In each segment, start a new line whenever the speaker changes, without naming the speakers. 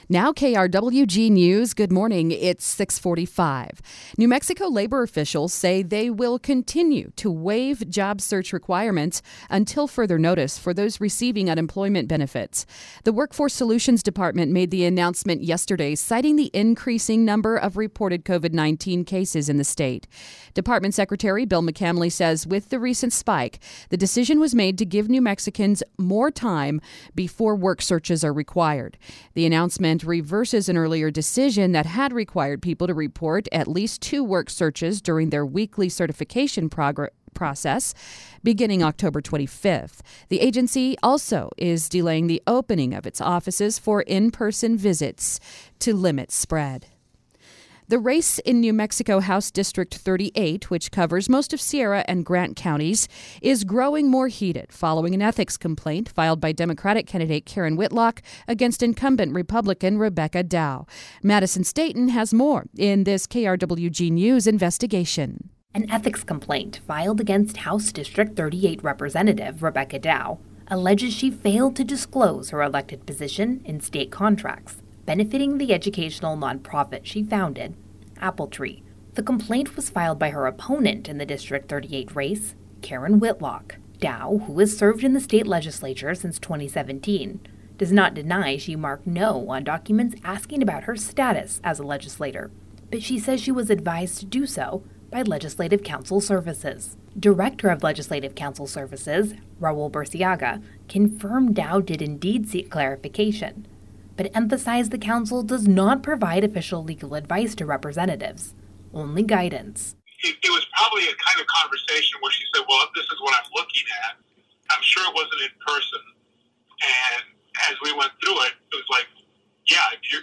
Now KRWG News. Good morning. It's 6:45. New Mexico labor officials say they will continue to waive job search requirements until further notice for those receiving unemployment benefits. The Workforce Solutions Department made the announcement yesterday, citing the increasing number of reported COVID-19 cases in the state. Department Secretary Bill McCamley says with the recent spike, the decision was made to give New Mexicans more time before work searches are required. The announcement reverses an earlier decision that had required people to report at least 2 work searches during their weekly certification process beginning October 25th. The agency also is delaying the opening of its offices for in-person visits to limit spread. The race in New Mexico House District 38, which covers most of Sierra and Grant counties, is growing more heated following an ethics complaint filed by Democratic candidate Karen Whitlock against incumbent Republican Rebecca Dow. Madison Staten has more in this KRWG News investigation.
An ethics complaint filed against House District 38 Representative Rebecca Dow alleges she failed to disclose her elected position in state contracts benefiting the educational nonprofit she founded, Apple Tree. The complaint was filed by her opponent in the District 38 race, Karen Whitlock. Dow, who has served in the state legislature since 2017, does not deny she marked no on documents asking about her status as a legislator, but she says she was advised to do so by Legislative Council Services. Director of Legislative Council Services, Raul Burciaga, confirmed Dow did indeed seek clarification, but emphasized the council does not provide official legal advice to representatives, only guidance.
It was probably a kind of conversation where she said, well, this is what I'm looking at. I'm sure it wasn't in person. And as we went through it, it was like, yeah,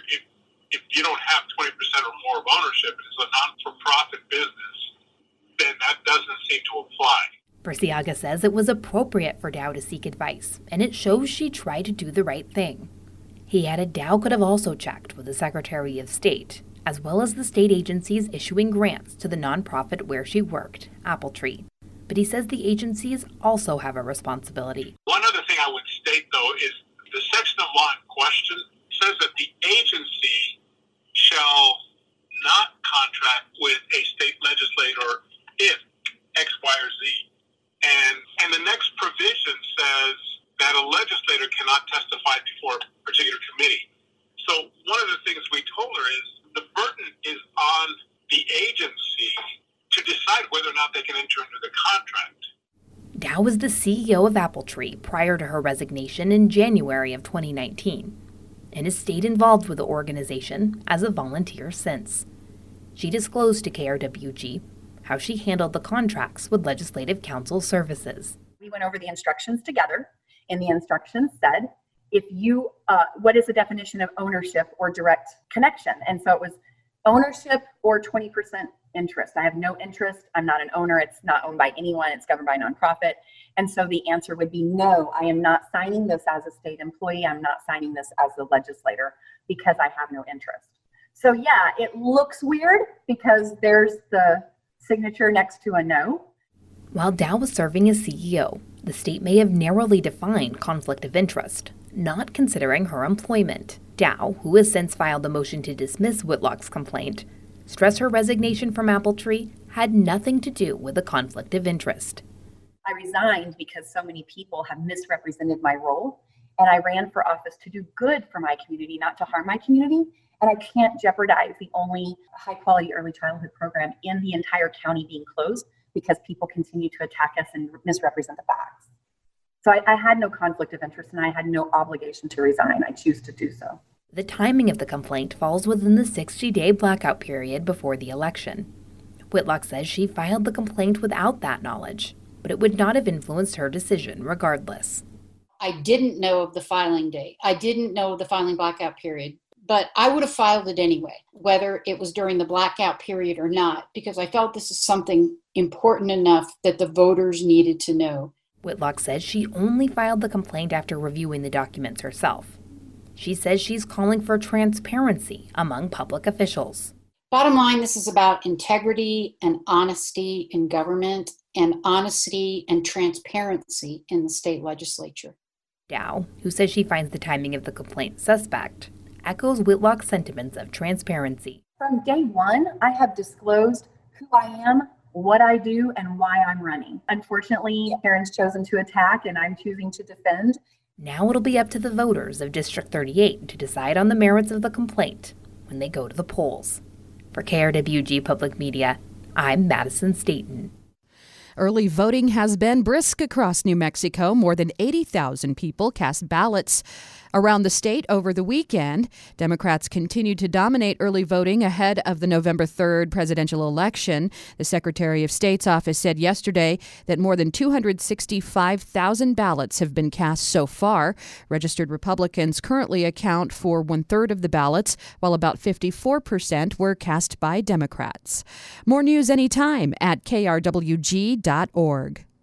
if you don't have 20% or more of ownership, it's a non-for-profit business, then that doesn't seem to apply.
Burciaga says it was appropriate for Dow to seek advice, and it shows she tried to do the right thing. He added Dow could have also checked with the Secretary of State, as well as the state agencies issuing grants to the nonprofit where she worked, Apple Tree. But he says the agencies also have a responsibility.
One other thing I would state, though, is the section of law in question says that the agency shall not contract with a state legislator if X, Y, or Z. And the next provision says that a legislator cannot testify before a particular committee. So one of the things we told her is the burden is on the agency to decide whether or not they can enter into the contract.
Dow was the CEO of Apple Tree prior to her resignation in January of 2019 and has stayed involved with the organization as a volunteer since. She disclosed to KRWG how she handled the contracts with Legislative Council Services.
We went over the instructions together, and the instructions said, what is the definition of ownership or direct connection? And so it was ownership or 20% interest. I have no interest. I'm not an owner. It's not owned by anyone. It's governed by a nonprofit. And so the answer would be no, I am not signing this as a state employee. I'm not signing this as a legislator because I have no interest. So yeah, it looks weird because there's the signature next to a no.
While Dow was serving as CEO, the state may have narrowly defined conflict of interest, not considering her employment. Dow, who has since filed a motion to dismiss Whitlock's complaint, stressed her resignation from Apple Tree had nothing to do with a conflict of interest.
I resigned because so many people have misrepresented my role, and I ran for office to do good for my community, not to harm my community. And I can't jeopardize the only high-quality early childhood program in the entire county being closed because people continue to attack us and misrepresent the facts. So I had no conflict of interest and I had no obligation to resign. I choose to do so.
The timing of the complaint falls within the 60-day blackout period before the election. Whitlock says she filed the complaint without that knowledge, but it would not have influenced her decision regardless.
I didn't know of the filing date. I didn't know of the filing blackout period. But I would have filed it anyway, whether it was during the blackout period or not, because I felt this is something important enough that the voters needed to know.
Whitlock says she only filed the complaint after reviewing the documents herself. She says she's calling for transparency among public officials.
Bottom line, this is about integrity and honesty in government and honesty and transparency in the state legislature.
Dow, who says she finds the timing of the complaint suspect, echoes Whitlock's sentiments of transparency.
From day one, I have disclosed who I am, what I do, and why I'm running. Unfortunately, Karen's chosen to attack, and I'm choosing to defend.
Now it'll be up to the voters of District 38 to decide on the merits of the complaint when they go to the polls. For KRWG Public Media, I'm Madison Staten.
Early voting has been brisk across New Mexico. More than 80,000 people cast ballots around the state over the weekend. Democrats continue to dominate early voting ahead of the November 3rd presidential election. The Secretary of State's office said yesterday that more than 265,000 ballots have been cast so far. Registered Republicans currently account for 1/3 of the ballots, while about 54% were cast by Democrats. More news anytime at krwg.org.